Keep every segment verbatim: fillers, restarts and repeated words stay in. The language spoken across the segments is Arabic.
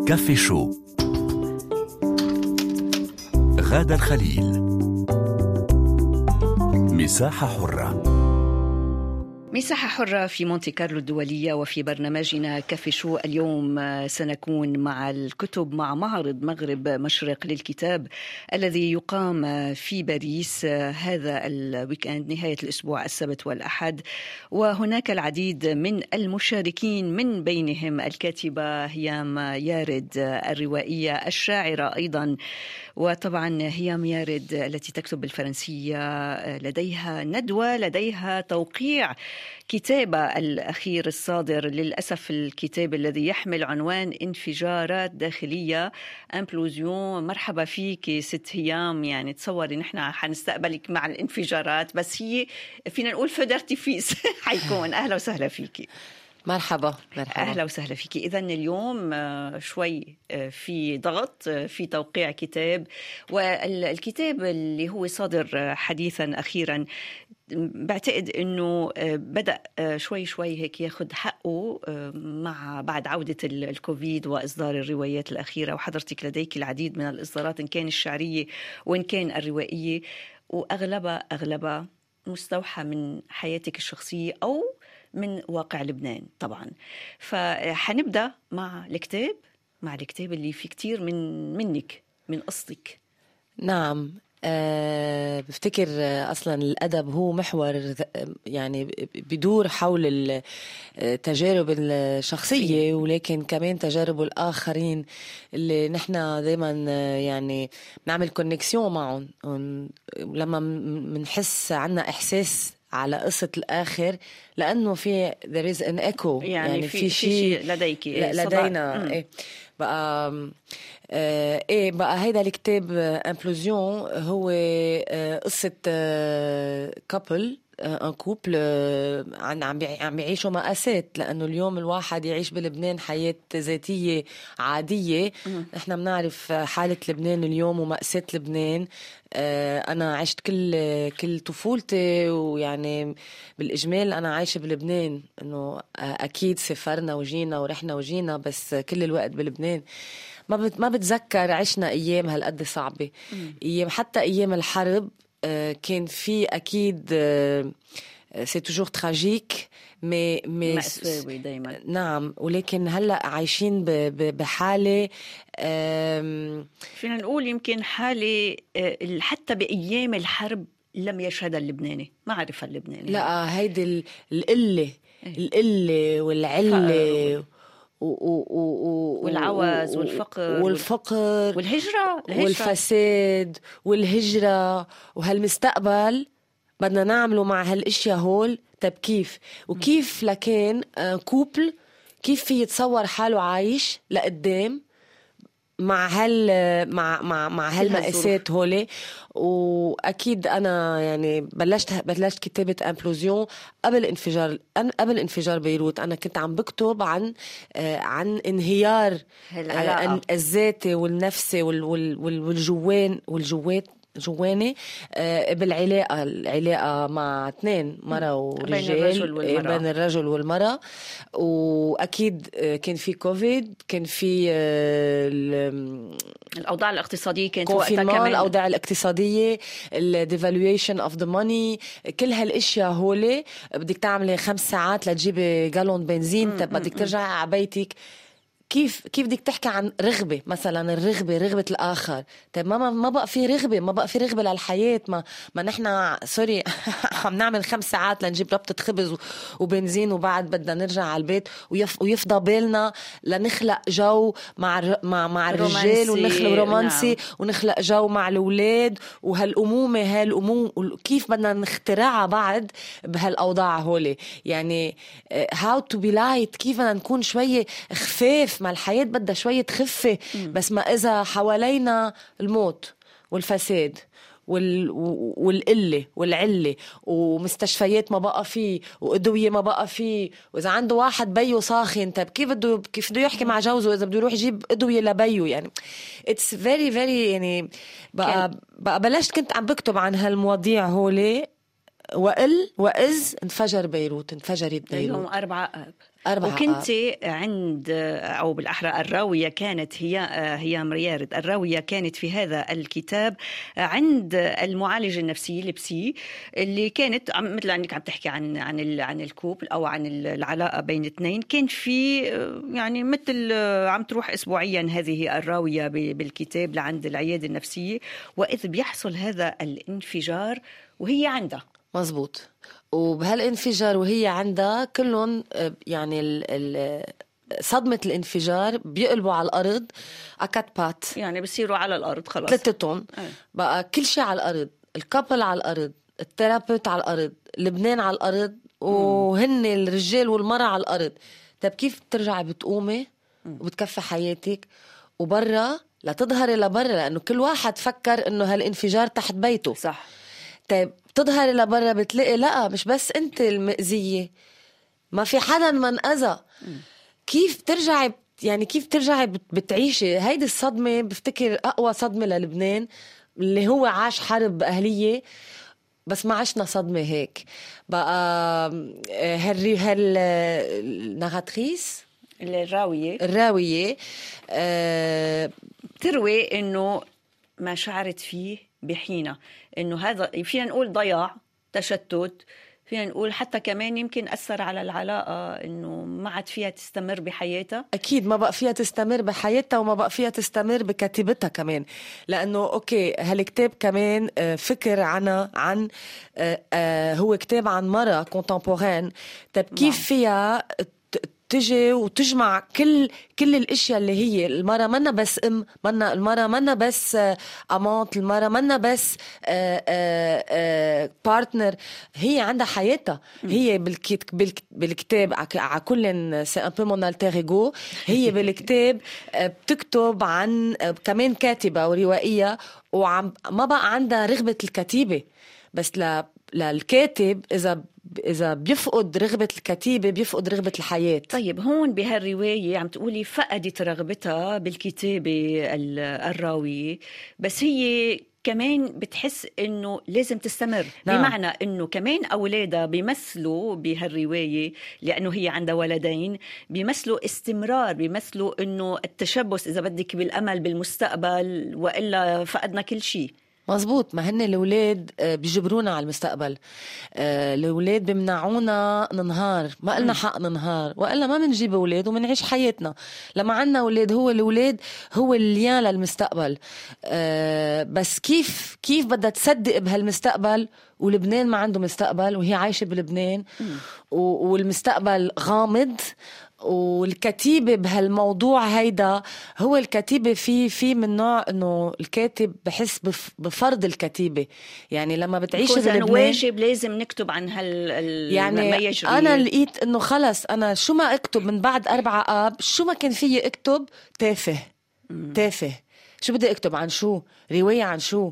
كافي شو. غادة الخليل. مساحة حرة. مساحة حرة في مونتي كارلو الدولية، وفي برنامجنا كافي شو اليوم سنكون مع الكتب مع معرض مغرب مشرق للكتاب الذي يقام في باريس هذا الويكند نهاية الأسبوع السبت والأحد، وهناك العديد من المشاركين من بينهم الكاتبة هيام يارد الروائية الشاعرة أيضا، وطبعا هيام يارد التي تكتب بالفرنسية لديها ندوة، لديها توقيع كتابة الأخير الصادر للأسف، الكتاب الذي يحمل عنوان انفجارات داخلية امبلوزيون. مرحبا فيك ست هيام، يعني تصوري نحن حنستقبلك مع الانفجارات، بس هي فينا نقول فدرتيفيس حيكون. أهلا وسهلا فيك. مرحبا مرحبا أهلا وسهلا فيك. إذن اليوم شوي في ضغط في توقيع كتاب، والكتاب اللي هو صادر حديثا أخيرا بعتقد أنه بدأ شوي شوي هيك ياخد حقه مع بعد عودة الكوفيد وإصدار الروايات الأخيرة، وحضرتك لديك العديد من الإصدارات إن كان الشعرية وإن كان الروائية، وأغلبها أغلبها مستوحى من حياتك الشخصية أو من واقع لبنان طبعا. فحنبدأ مع الكتاب مع الكتاب اللي فيه كتير من منك من قصتك. نعم. أه بفتكر أصلا الأدب هو محور، يعني بدور حول التجارب الشخصية ولكن كمان تجارب الآخرين اللي نحن دايما يعني نعمل كونكسيون معهم لما منحس عنا إحساس على قصة الآخر، لأنه في there is an echo، يعني, يعني في, في شيء لديك لدينا. إيه بقى آه إيه بقى هيدا الكتاب امبلوزيون هو آه قصة آه كابل ان كوبل عم عم يعيشوا مأساة، لأنه اليوم الواحد يعيش بلبنان حياة ذاتية عادية. نحن بنعرف حالة لبنان اليوم ومأساة لبنان. أنا عشت كل كل طفولتي، ويعني بالإجمال أنا عايشة بلبنان، إنه أكيد سافرنا وجينا ورحنا وجينا، بس كل الوقت بلبنان. ما بت ما بتذكر عشنا أيام هالقد صعبة، أيام حتى أيام الحرب كان في أكيد سي توجور تراجيك مي مي مأساوي دايما. نعم، ولكن هلا عايشين بحالة فينا نقول يمكن حالة حتى بأيام الحرب لم يشهدها اللبناني، ما عرفها اللبناني. لا، هيدي القلة القلة والعلة و و و والعوز والفقر والفقر والهجرة والفساد والهجرة وهالمستقبل بدنا نعمله مع هالاشياء هول. طب كيف وكيف لكن كوبل كيف في يتصور حاله عايش لقدام مع هال مع مع مع هالمأساة هولي؟ واكيد انا يعني بلشت بلشت كتابة امبلوزيون قبل انفجار قبل انفجار بيروت. انا كنت عم بكتب عن عن انهيار الذاتي والنفسي والجوان والجوات جواني بالعلاقة العلاقة مع اثنين مرة ورجال، بين الرجل والمرأة. وأكيد كان في كوفيد، كان في الأوضاع الاقتصادية كانت وقتها كمان، الأوضاع الاقتصادية، الديفالويشن اوف ذا ماني، كل هالاشياء هولي. بدك تعملي خمس ساعات لتجيبي جالون بنزين، طب بدك ترجعي على بيتك. كيف كيف بدك تحكي عن رغبة مثلا، الرغبة رغبة الآخر؟ طيب ما ما بقى في رغبة، ما بقى في رغبة للحياة. ما ما نحن سوري عم نعمل خمس ساعات لنجيب ربطة خبز وبنزين، وبعد بدنا نرجع على البيت ويف ويفضى بالنا لنخلق جو مع مع مع الرجال ونخلق رومانسي. نعم. ونخلق جو مع الأولاد وهالأمومة هالأموم كيف بدنا نخترعها بعد بهالأوضاع هولي؟ يعني how to be light، كيف بدنا نكون شوية خفاف ما الحياة بدها شوية خفة. بس ما إذا حوالينا الموت والفساد وال... والقلة والعلة ومستشفيات ما بقى فيه وأدوية ما بقى فيه، وإذا عنده واحد بيو ساخن، طب كيف بده كيف بده يحكي مع جوزه إذا بده يروح يجيب أدوية لبيو؟ يعني it's very very يعني بقى, بقى بلشت كنت عم بكتب عن هالمواضيع هولي وقل وإذ انفجر بيروت، انفجرت بيروت يوم أربعة آب. أربعة وكنت آب. عند، أو بالأحرى الراوية كانت هي هي مريارد، الراوية كانت في هذا الكتاب عند المعالج النفسي البسي، اللي كانت مثل أنك عم تحكي عن عن عن الكوبل أو عن العلاقة بين اثنين. كان في يعني مثل عم تروح أسبوعيا هذه الراوية بالكتاب لعند العيادة النفسية، وإذ بيحصل هذا الانفجار وهي عندها. مزبوط. وبهالانفجار وهي عندها كلهم يعني ال ال صدمة الانفجار بيقلبوا على الأرض أكات بات، يعني بيصيروا على الأرض خلاص ثلاثتهم بقى كل شيء على الأرض، الكابل على الأرض، الثيرابيوت على الأرض، لبنان على الأرض، وهن الرجال والمرأة على الأرض. طب كيف بترجعي بتقومي وبتكفي حياتك وبرا لا تظهري لبرا؟ لأنه كل واحد فكر إنه هالانفجار تحت بيته. صح. طيب بتظهري لبرا بتلاقي لا، مش بس انت المأذية، ما في حدا من أذى. كيف ترجعي يعني كيف ترجعي بتعيشي هيدي الصدمة؟ بفتكر أقوى صدمة للبنان اللي هو عاش حرب أهلية، بس ما عشنا صدمة هيك. بقى هالري هالنغاتريس الراوية الراوية أه تروي إنه ما شعرت فيه بحينة، إنه هذا فينا نقول ضياع، تشتت، فينا نقول حتى كمان يمكن أثر على العلاقة، إنه ما عاد فيها تستمر بحياتها. أكيد ما بقى فيها تستمر بحياتها، وما بقى فيها تستمر بكتابتها كمان، لأنه أوكي هالكتاب كمان فكر عنها عن هو كتاب عن مرة كونتمبورين. طب كيف فيها تجي وتجمع كل كل الاشياء اللي هي المرأة منا بس ام، منا المرأة منا بس امانت، المرأة منا بس بارتنر، هي عندها حياتها. هي بالكتاب على كل سي ان بو مون التر ايغو، هي بالكتاب بتكتب عن كمان كاتبة وروائية، وعم ما بقى عندها رغبة الكتيبة. بس للكاتب إذا إذا بيفقد رغبة الكتيبة بيفقد رغبة الحياة. طيب هون بهالرواية عم تقولي فقدت رغبتها بالكتابة الراوية، بس هي كمان بتحس إنه لازم تستمر. نعم. بمعنى إنه كمان أولادها بيمثلوا بهالرواية، لأنه هي عندها ولدين، بيمثلوا استمرار، بيمثلوا إنه التشبث إذا بدك بالأمل بالمستقبل، وإلا فقدنا كل شيء. مزبوط. ما هن الأولاد بيجبرونا على المستقبل، الأولاد بمنعونا ننهار، ما قلنا حق ننهار، وإلا ما منجيب أولاد ومنعيش حياتنا. لما عنا أولاد هو الأولاد هو الليان للمستقبل. بس كيف كيف بدها تصدق بهالمستقبل ولبنان ما عنده مستقبل، وهي عايشة بلبنان والمستقبل غامض؟ والكتيبة بهالموضوع هيدا هو الكتيبة في في من نوع انه الكاتب بحس بفرض الكتيبة. يعني لما بتعيش بلبنان واجب لازم نكتب عن هال يعني ما يجري. انا لقيت انه خلص انا شو ما اكتب من بعد أربعة آب، شو ما كان فيي اكتب تافه تافه. شو بدي اكتب عن شو؟ رواية عن شو؟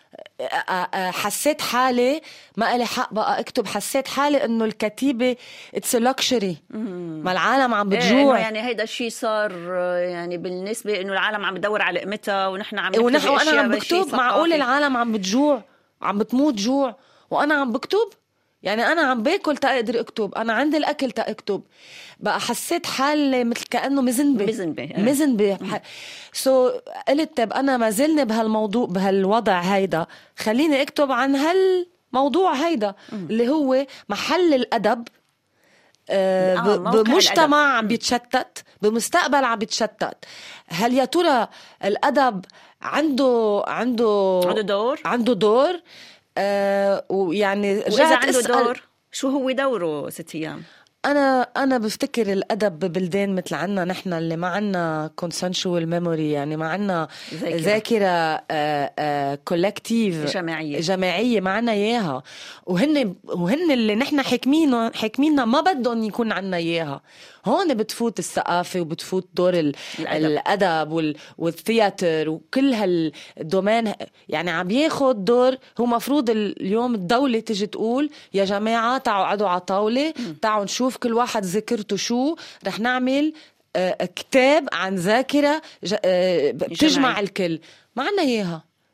حسيت حالي ما إلي حق بقى اكتب. حسيت حالي انه الكتيبة it's a luxury. ما العالم عم بتجوع. إيه يعني هيدا الشيء صار يعني بالنسبة انه العالم عم بدور على قيمتها، ونحن عم نكتب ونحن اشياء. وانا عم بكتب معقول العالم عم بتجوع، عم بتموت جوع وانا عم بكتب؟ يعني أنا عم باكل تقدر أكتب، أنا عندي الأكل تأكتب. بقى حسيت حالي مثل كأنه مزنبة مزنبة مزنبة سو so, قلت طب أنا ما زلني بهالموضوع بهالوضع هيدا، خليني أكتب عن هالموضوع هيدا اللي هو محل الأدب. آه آه بمجتمع عم بيتشتت، بمستقبل عم بيتشتت. هل يا ترى الأدب عنده عنده عنده دور عنده دور آه ويعني وإذا عنده دور شو هو دوره ست أيام؟ أنا أنا بفتكر الأدب ببلدان مثل عنا نحن اللي ما عنا consensual memory، يعني ما عنا ذاكرة كولكتيف جماعية جماعية ما عنا إياها، وهن وهن اللي نحن حكمينا حكمينا ما بدهم يكون عنا إياها. هون بتفوت الثقافة وبتفوت دور الأدب, الأدب وال والثياتر وكل هالدومين. يعني عم ياخد دور. هو مفروض اليوم الدولة تجي تقول يا جماعة تعوا قعدوا على طاولة، تعوا نشوف كل واحد ذاكرته شو، رح نعمل آه كتاب عن ذاكرة آه بتجمع الكل. ما عنا إياها.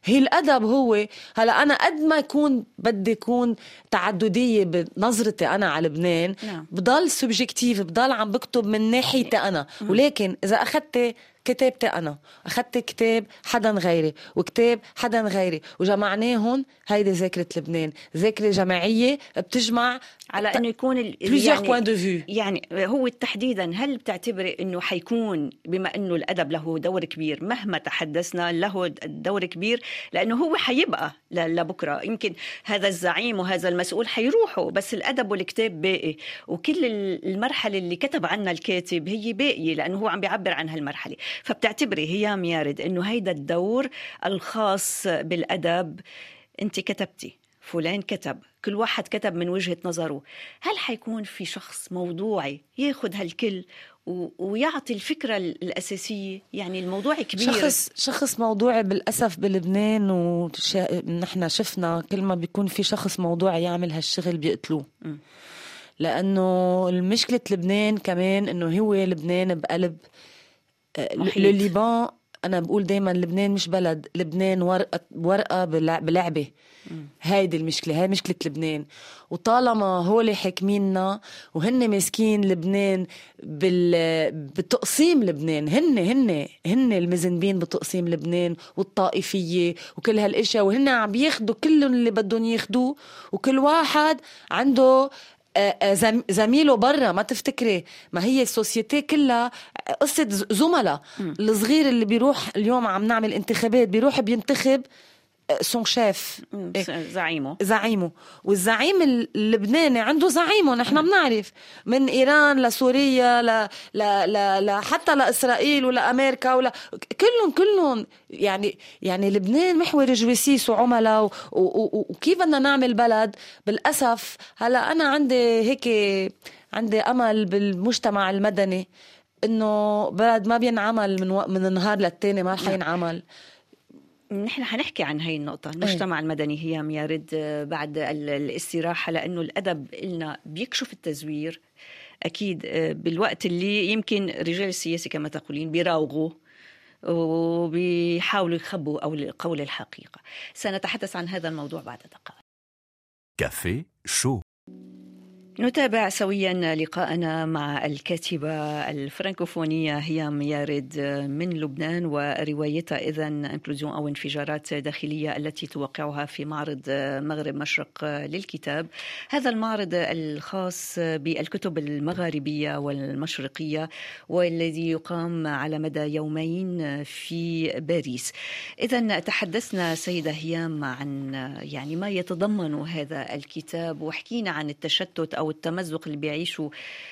هي الأدب هو هلا أنا قد ما يكون بدي يكون تعددية بنظرتي أنا على لبنان، نعم. بضل سوبجكتيف، بضل عم بكتب من ناحيتي أنا. ولكن إذا أخدت كتابتي أنا، أخدت كتاب حدا غيري وكتاب حدا غيري وجمعناهم، هيدي ذاكرة لبنان، ذاكرة جماعية بتجمع على انه يكون ال... يعني, يعني هو تحديدا هل بتعتبري انه حيكون بما انه الادب له دور كبير مهما تحدثنا له دور كبير، لانه هو حيبقى لبكره، يمكن هذا الزعيم وهذا المسؤول حيروحوا بس الادب والكتاب باقي، وكل المرحله اللي كتب عنها الكاتب هي باقيه لانه هو عم بيعبر عن هالمرحله. فبتعتبري هيام يارد انه هيدا الدور الخاص بالادب، انت كتبتي، فلان كتب، كل واحد كتب من وجهة نظره، هل حيكون في شخص موضوعي ياخد هالكل و... ويعطي الفكرة الأساسية؟ يعني الموضوع كبير. شخص شخص موضوعي بالأسف بلبنان، ونحن وش... شفنا كل ما بيكون في شخص موضوعي يعمل هالشغل بيقتلوه. م. لأنه المشكلة لبنان كمان إنه هو لبنان بقلب الليبان. أنا بقول دايما لبنان مش بلد، لبنان ورقة ورقة بلعبة. هيدي المشكلة، هاي مشكلة لبنان. وطالما هولي حاكميننا وهن ماسكين لبنان بال... بتقسيم لبنان، هن هن هن المذنبين بتقسيم لبنان والطائفية وكل هالاشياء، وهن عم بياخدوا كلهم اللي بدهم ياخدوه، وكل واحد عنده زميله برا. ما تفتكري ما هي السوسيتي كلها قصة زملاء. الصغير اللي بيروح اليوم عم نعمل انتخابات بيروح بينتخب سون شاف، زعيمه زعيمه والزعيم اللبناني عنده زعيمه. نحن بنعرف من إيران لسوريا ل... ل... ل... ل... حتى لإسرائيل ولا أمريكا ولا كلهم كلهم يعني يعني لبنان محور جويسيس وعملاء و... و... و... وكيف بدنا نعمل بلد. بالأسف هلا أنا عندي هيك عندي أمل بالمجتمع المدني إنه بلد ما بينعمل من و... من النهار للتاني ما حينعمل. نحن حنحكي عن هاي النقطة، المجتمع المدني هيام يارد بعد الاستراحة، لأنه الأدب إلنا بيكشف التزوير أكيد بالوقت اللي يمكن رجال السياسة كما تقولين بيراوغوا وبيحاولوا يخبوا أو قول الحقيقة. سنتحدث عن هذا الموضوع بعد دقائق. كافي شو. نتابع سويا لقاءنا مع الكاتبة الفرنكوفونية هيام يارد من لبنان وروايتها إذن انكلوزيون أو انفجارات داخلية التي توقعها في معرض مغرب مشرق للكتاب. هذا المعرض الخاص بالكتب المغاربية والمشرقية والذي يقام على مدى يومين في باريس. إذن تحدثنا سيدة هيام عن يعني ما يتضمن هذا الكتاب، وحكينا عن التشتت أو التمزق اللي بيعيشوا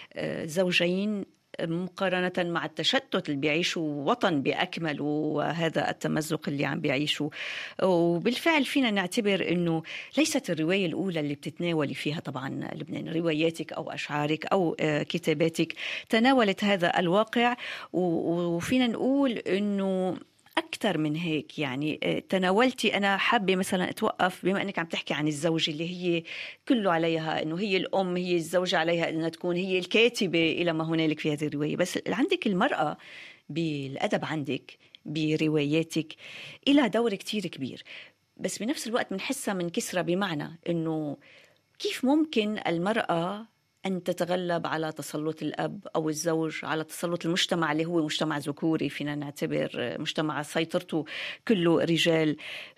زوجين مقارنة مع التشتت اللي بيعيشوا وطن بأكمل، وهذا التمزق اللي عم بيعيشوا. وبالفعل فينا نعتبر أنه ليست الرواية الأولى اللي بتتناولي فيها طبعا لبنان، رواياتك أو أشعارك أو كتاباتك تناولت هذا الواقع، وفينا نقول أنه أكثر من هيك. يعني تناولتي، أنا حابة مثلا أتوقف بما أنك عم تحكي عن الزوجة اللي هي كله عليها أنه هي الأم، هي الزوجة عليها أنها تكون هي الكاتبة إلى ما هنالك في هذه الرواية، بس عندك المرأة بالأدب، عندك برواياتك إلى دور كتير كبير، بس بنفس الوقت منحسها من كسرة، بمعنى أنه كيف ممكن المرأة أن تتغلب على تسلط الأب أو الزوج، على تسلط المجتمع اللي هو مجتمع ذكوري، فينا نعتبر مجتمع سيطرته كله رجال.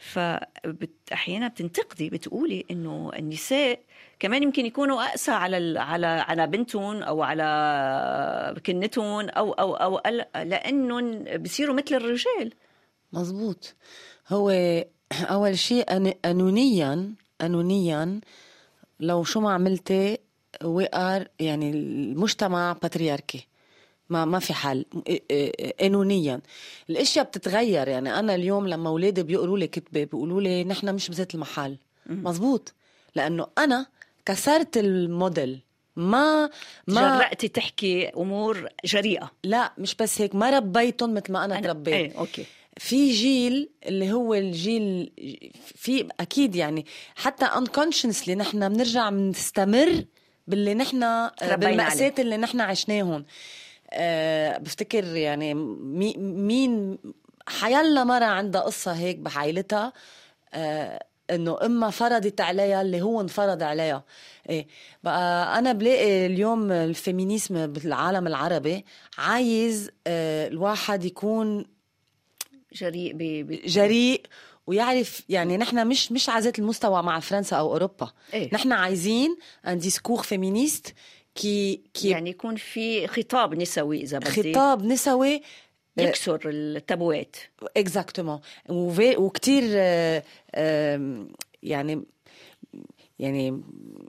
فأحيانا بتنتقدي، بتقولي إنه النساء كمان يمكن يكونوا أقسى على على على بنتهم أو على كنتهم أو أو أو لأنهم بيصيروا مثل الرجال. مزبوط. هو أول شيء قانونيا قانونيا لو شو ما عملتي وقار، يعني المجتمع باترياركي، ما ما في حل. قانونيا الاشياء بتتغير. يعني انا اليوم لما اولادي بيقروا لي كتبه بيقولوا لي نحن مش بذات المحل. مزبوط، لانه انا كسرت الموديل. ما ما جرأتي تحكي امور جريئه. لا مش بس هيك، ما ربيتهم مثل ما انا, أنا تربيت. ايه اوكي. في جيل اللي هو الجيل، في اكيد يعني حتى unconsciously نحن بنرجع بنستمر باللي نحن بالمأساة اللي نحن عشناهم. أه بفتكر يعني مين حيلا مرة عندها قصة هيك بعائلتها، آه انه اما فرضت عليها اللي هو انفرض عليها. ايه بقى انا بلاقي اليوم الفيمينيزم بالعالم العربي عايز آه الواحد يكون جريء ب... ب... جريء ويعرف. يعني نحن مش مش على ذات المستوى مع فرنسا او اوروبا. إيه؟ نحن عايزين ان ديسكور فيمينيست كي كي يعني يكون في خطاب نسوي اذا بدي، خطاب نسوي يكسر التابوات. اكزاكتومون. وكتير آه آه يعني يعني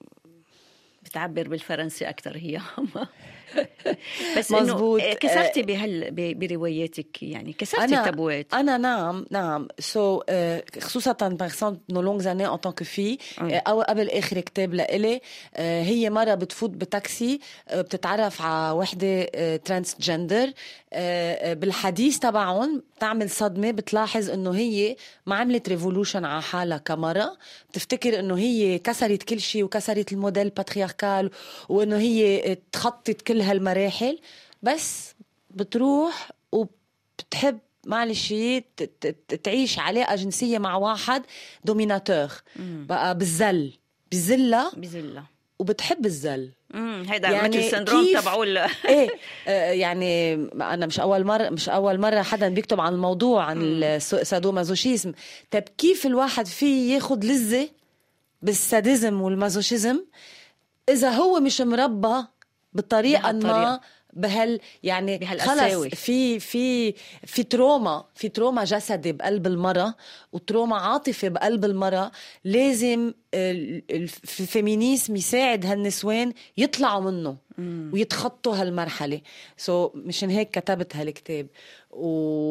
بتعبر بالفرنسي اكثر هي. بس مزبوط. انه كسرتي بهال برواياتك، يعني كسرتي أنا التابوات. أنا نعم نعم سو so, uh, خصوصا بارسون نو لونغ اني ان طونك في او قبل اخر كتاب لإلي. uh, هي مره بتفوت بتاكسي uh, بتتعرف على وحده uh, ترانس جندر. uh, بالحديث تبعهم بتعمل صدمه، بتلاحظ انه هي ما عملت ريفولوشن على حالها كمره، بتفتكر انه هي كسرت كل شيء وكسرت الموديل باترياركال وانه هي تخطت كل هالمراحل، بس بتروح وبتحب معلش تعيش علاقة جنسية مع واحد دوميناتور بقى بالزل بزلة بزلة وبتحب الزل. امم هيدا يعني مثل السندروم تبعوا ايه آه يعني انا مش اول مره مش اول مره حدا بيكتب عن الموضوع عن السادومازوشيزم. طب كيف الواحد فيه ياخد لذة بالساديزم والمازوشيزم اذا هو مش مربى بطريقه ما بهال يعني خلص في في في تروما في تروما جسدي بقلب المرأة وتروما عاطفي بقلب المرأة. لازم الفيمينيزم يساعد هالنسوان يطلعوا منه مم. ويتخطوا هالمرحلة. سو so مشان هيك كتبت هالكتاب. و...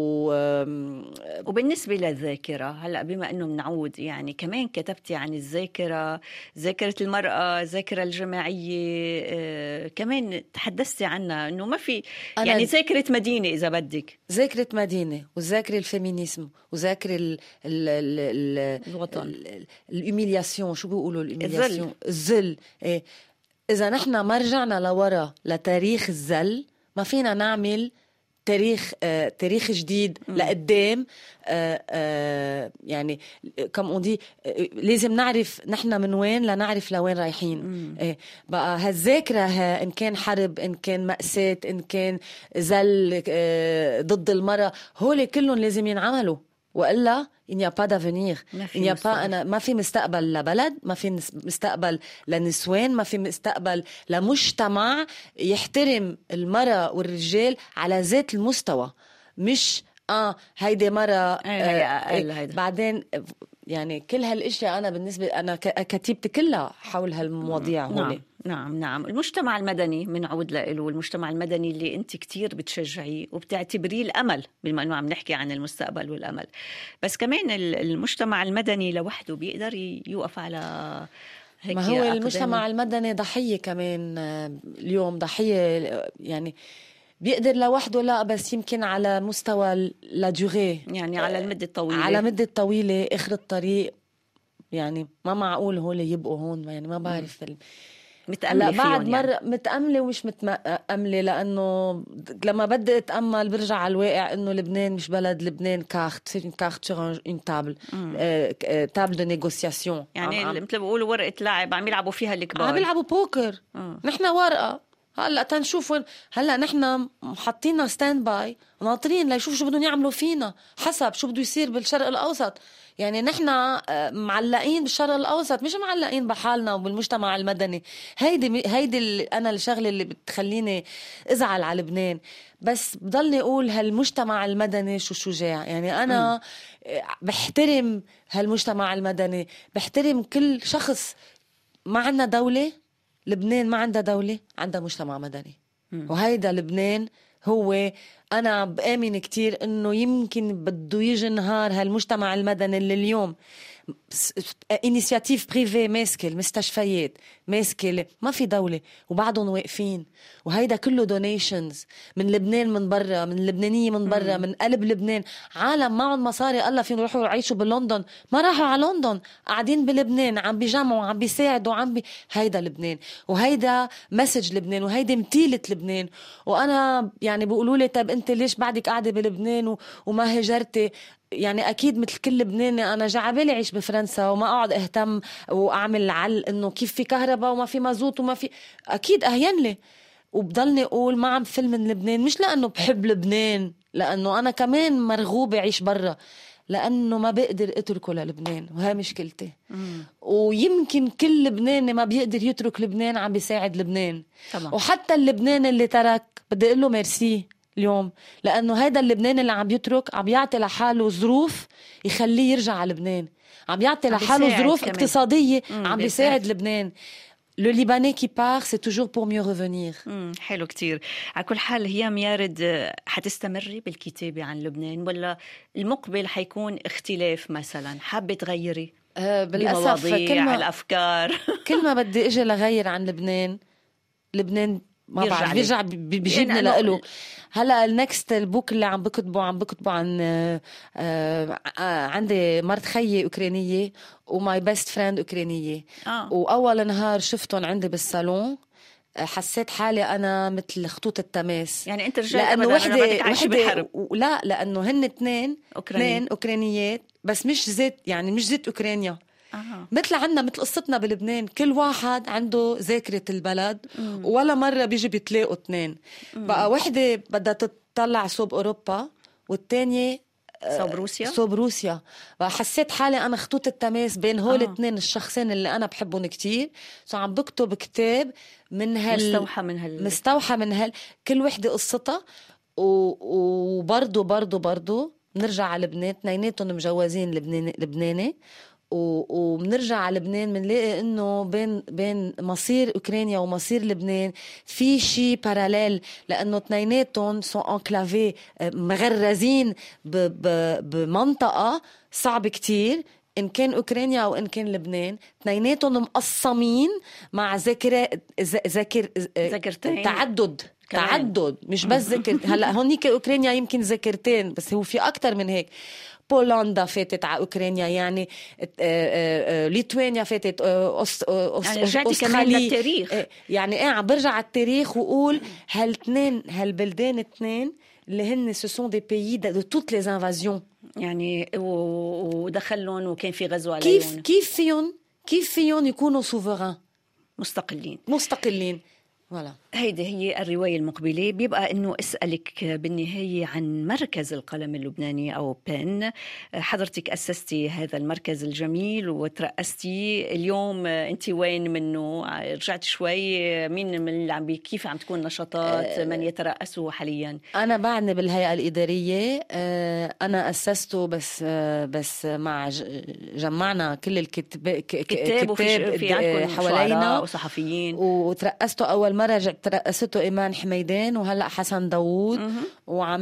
وبالنسبة للذاكرة هلأ بما أنه منعود، يعني كمان كتبتي عن الذاكرة، ذاكرة المرأة، الذاكرة الجماعية. آه، كمان تحدثتي عنها أنه ما في يعني ذاكرة مدينة إذا بدك، ذاكرة مدينة وذاكرة الفيمينيزم وذاكرة ال... ال... ال... الوطن، الإميلياسيون. شو بيقولوا الإميلياسيون؟ الذل. إيه إذا نحن ما رجعنا لورا لتاريخ الذل ما فينا نعمل تاريخ آه، تاريخ جديد م. لقدام. آه، آه، يعني كم أودي آه، لازم نعرف نحن من وين لنعرف لوين رايحين. آه، بقى هالذاكرة ها إن كان حرب، إن كان مأساة، إن كان زل آه، ضد المرأة، هول كلهم لازم ينعملوا وإلا il n'y a pas d'avenir. il n'y a pas أنا ما في مستقبل لبلد، ما في مستقبل لنسوان، ما في مستقبل لمجتمع يحترم المرأة والرجال على ذات المستوى. مش آه هيدي مرة آه بعدين يعني كل هالاشياء. أنا بالنسبة أنا كتيبتي كلها حول هالمواضيع. نعم. هولي نعم نعم المجتمع المدني منعود له، والمجتمع المدني اللي انت كتير بتشجعيه وبتعتبريه الامل، بما انه عم نحكي عن المستقبل والامل. بس كمان المجتمع المدني لوحده بيقدر يوقف على هيك؟ ما هو المجتمع المدني ضحية كمان اليوم، ضحية يعني بيقدر لوحده لا، بس يمكن على مستوى لا دوري، يعني على المدة الطويلة، على مدة طويلة اخر الطريق. يعني ما معقول هول يبقوا هون، يعني ما بعرف ال... متأملة لا بعد مرة يعني. متأملة ومش متأملة، لأنه لما بدي أتأمل برجع على الواقع إنه لبنان مش بلد. لبنان كارت سي كارت sur une table table de négociation. يعني عم مثل بيقولوا ورقة لعب عم يلعبوا فيها الكبار، عم يلعبوا بوكر. نحن ورقة هلا تنشوف وين. هلا نحن حاطيننا ستاند باي ناطرين ليشوف شو بدهم يعملوا فينا حسب شو بده يصير بالشرق الأوسط. يعني نحن معلقين بالشرق الأوسط، مش معلقين بحالنا وبالمجتمع المدني. هيدي هيدي أنا الشغلة اللي بتخليني أزعل على لبنان. بس بضلني أقول هالمجتمع المدني شو شجاع. يعني أنا م. بحترم هالمجتمع المدني، بحترم كل شخص. ما عنا دولة، لبنان ما عندها دولة، عندها مجتمع مدني. م. وهيدا لبنان هو أنا بآمن كتير إنه يمكن بده يجي نهار هالمجتمع المدني اللي اليوم إنيشياتيف بريفي ماسكة المستشفيات، ماسكة ما في دولة وبعدهم واقفين. وهيدا كله دونيشنز من لبنان، من برا، من لبنانية من برا، من قلب لبنان. عالم معهم مصاري الله فين يروحوا يعيشوا بلندن، ما راحوا على لندن، قاعدين بلبنان عم بيجمعوا، عم بيساعدوا، عم بي... هيدا لبنان، وهيدا مسج لبنان، وهيدا متيلة لبنان. وأنا يعني بيقولوا لي طب أنت ليش بعدك قاعدة بلبنان و... وما هجرتي؟ يعني أكيد مثل كل لبناني أنا جعبالي عيش بفرنسا وما أقعد أهتم وأعمل عل إنه كيف في كهرباء وما في مازوت وما في، أكيد أهين لي. وبضلني أقول ما عم فل من لبنان، مش لأنه بحب لبنان، لأنه أنا كمان مرغوبة عيش برا، لأنه ما بقدر أتركه للبنان، وهي مشكلتي. مم. ويمكن كل لبناني ما بيقدر يترك لبنان عم بيساعد لبنان طبعا. وحتى اللبنان اللي ترك بدي أقول له ميرسي اليوم، لأنه هيدا اللبنان اللي عم يترك عم يعطي لحاله ظروف يخليه يرجع على لبنان، عم يعطي لحاله ظروف كمان اقتصادية، عم بيساعد لبنان. Le Libanais qui part, c'est toujours pour mieux revenir. امم حلو كتير. على كل حال هي يارد، حتستمري بالكتابة عن لبنان ولا المقبل حيكون اختلاف مثلا؟ حابة تغيري أه بالأسف كل ما الأفكار كل ما بدي اجي لغير عن لبنان، لبنان ما بعرف بيرجع بيجيبني يعني لإله. هلا النكست البوك اللي عم بكتبه عم بكتبه عن آه آه عندي مرت خيي أوكرانية وماي بيست فريند أوكرانية. آه. وأول نهار شفتهم عندي بالصالون حسيت حالي أنا مثل خطوط التماس. يعني أنت رجعت لأنه وحدة وحدة لا لأنه هن اثنين اثنين أوكرانيات بس مش زيت، يعني مش زيت أوكرانيا. آه. مثل عنا مثل قصتنا بلبنان، كل واحد عنده ذاكرة البلد. مم. ولا مرة بيجي بيتلاقوا اثنين. بقى وحدة بدها تطلع صوب أوروبا والتانية صوب روسيا صوب روسيا. بقى حسيت حالي أنا خطوط التماس بين هول اثنين آه. الشخصين اللي أنا بحبهم كتير. سو عم بكتب كتاب من هال مستوحى من هال مستوحى من هال كل وحدة قصتها. وبرضو برضو برضو نرجع على لبنان، اثنيناتهم مجوزين لبناني لبناني وبنرجع على لبنان بنلاقي انه بين بين مصير اوكرانيا ومصير لبنان في شيء باراليل، لانه اثنيناتهم سو انكلافي مغرزين بمنطقه صعب كتير، ان كان اوكرانيا او ان كان لبنان. اثنيناتهم مقسمين مع ذاكره ذاكر ذاكرتين تعدد كمان. تعدد مش بس ذاكر. هلا هونيك اوكرانيا يمكن ذاكرتين بس هو في اكتر من هيك. بولندا فاتت على أوكرانيا، يعني ليتوانيا فاتت أوس أوس يعني رجعتي كمان للتاريخ. يعني إيه عم برجع على التاريخ وقول هالتنين هالبلدان اثنين اللي هن سوسون دي بيي دو توت لي انفازيون، يعني ودخلهم وكان في غزو عليهم. كيف كيف فيهم كيف فيهم يكونوا سوفران مستقلين مستقلين ولا. هيدي هي الرواية المقبلة. بيبقى إنه أسألك بالنهاية عن مركز القلم اللبناني أو بن. حضرتك أسستي هذا المركز الجميل وترأستي اليوم، أنت وين منه؟ رجعت شوي، مين من اللي عم بي كيف عم تكون نشاطات من يترأسه حاليا؟ أنا بعدني بالهيئة الإدارية. أنا أسسته بس بس مع جمعنا كل الكتاب كتاب وفي عندكم حوالينا وصحفيين، وترأسته أول مرة ترأسته إيمان حميدان وهلأ حسن داوود. وعم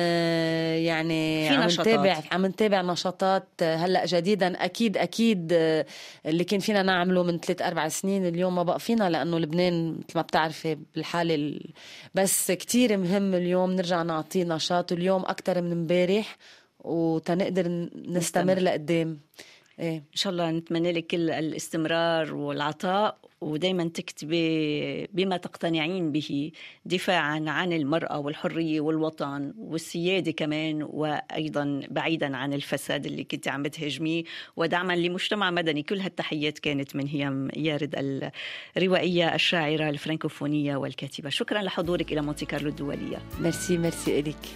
يعني عم نتابع عم نتابع نشاطات هلأ جديدا. أكيد أكيد اللي كان فينا نعمله من ثلاث أربع سنين اليوم ما بقى فينا، لأنه لبنان مثل ما بتعرفي بالحالة ال... بس كتير مهم اليوم نرجع نعطيه نشاط اليوم أكتر من امبارح وتنقدر نستمر لقدام. إيه؟ إن شاء الله نتمنى لك كل الاستمرار والعطاء، ودايما تكتبي بما تقتنعين به دفاعا عن المرأة والحرية والوطن والسيادة كمان، وأيضا بعيدا عن الفساد اللي كنت عم بتهجميه، ودعما لمجتمع مدني. كل هالتحيات كانت من هيام يارد الروائية الشاعرة الفرنكوفونية والكاتبة. شكرا لحضورك إلى مونتي كارلو الدولية. ميرسي ميرسي إليك.